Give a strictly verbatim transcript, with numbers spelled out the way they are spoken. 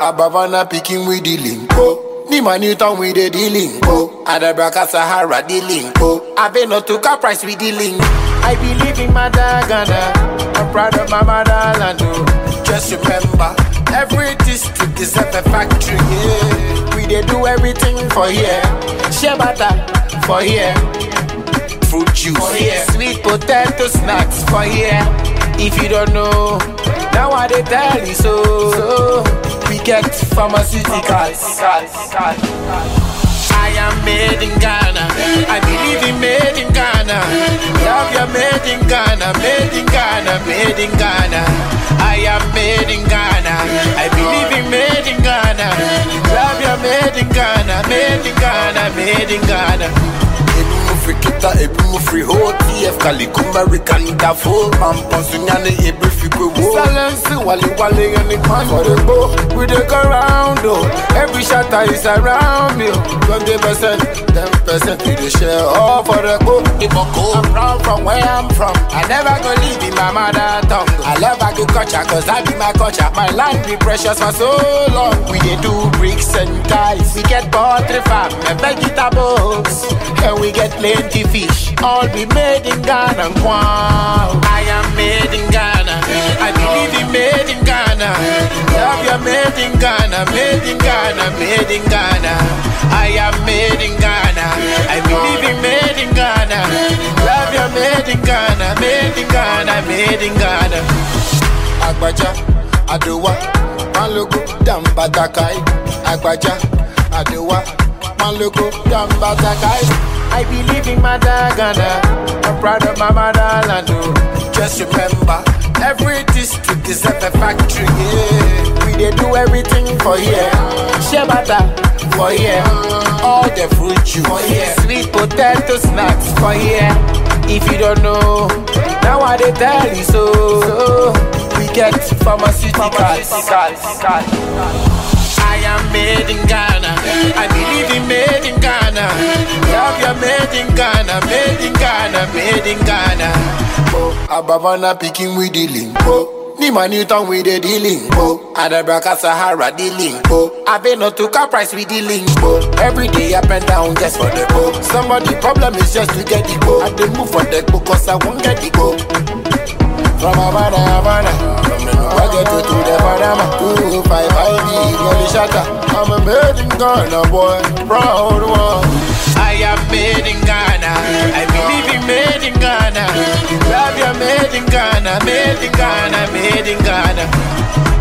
Abavana picking with the link. Oh, Nima Newton with the link. Oh, Adabraka Sahara the link. Oh, I been not to car price with the link. I believe in Madagana. I'm proud of my motherland. Oh, just remember, every district is at the factory. Yeah. We they do everything for here. Shea butter for here. Fruit juice for here. Sweet potato snacks for here. If you don't know, now I they tell you so. so we get pharmaceuticals. I am made in Ghana. I believe in made in Ghana. Love you made in Ghana. Made in Ghana. Made in Ghana. I am made in Ghana. I believe in made in Ghana. Love you made in Ghana. Made in Ghana. Made in Ghana. Frikita ebu free ho T F Kali Kumarikan Dafo Mamponsunyane ebu fikwe wo Silence wali wali and the man for the bow. We dey go round oh. Every shatter is around me. Twenty percent, ten percent we dey share all for the bow. I'm proud from where I'm from. I never go leave in my mother tongue. I love agriculture cause that be my culture. My land be precious for so long. We dey do bricks and ties. We get poultry farm and vegetables. And we get plenty fish, all be made in Ghana. Wow. I am made in Ghana. I believe in made in Ghana. Love you made in Ghana. Made in Ghana. Made in Ghana. I am made in Ghana. I believe in made in Ghana. Love you made in Ghana. Made in Ghana. Made in Ghana. Agbaja, Adowa, Maluku, Dambatakai. Agbaja, Adowa, Maluku, Dambatakai. I believe in Madagana. I'm proud of my motherland. Oh. Just remember, every district is at the factory. Yeah. We they do everything for here. Shea butter for here. All the fruit juice for here. Sweet potato snacks for here. If you don't know, now I they tell you so. so we get pharmaceuticals. I am made in Ghana. I believe in made in Ghana. Love you made in Ghana. Made in Ghana. Made in Ghana. Oh, Abavana picking with the link. Oh, Nima Newton with the link. Oh, Adabraka Sahara the link. Oh, I been not to car price with the link. Oh, every day up and down just for the go. Somebody problem is just to get the go. I dey move for the go cause I won't get the go. From Havana, Havana, I get to to the Panama. Two five five B, the shatter. I'm a made in Ghana boy, proud one. I am made in Ghana. I believe in made in Ghana. Love you made in Ghana, made in Ghana, made in Ghana.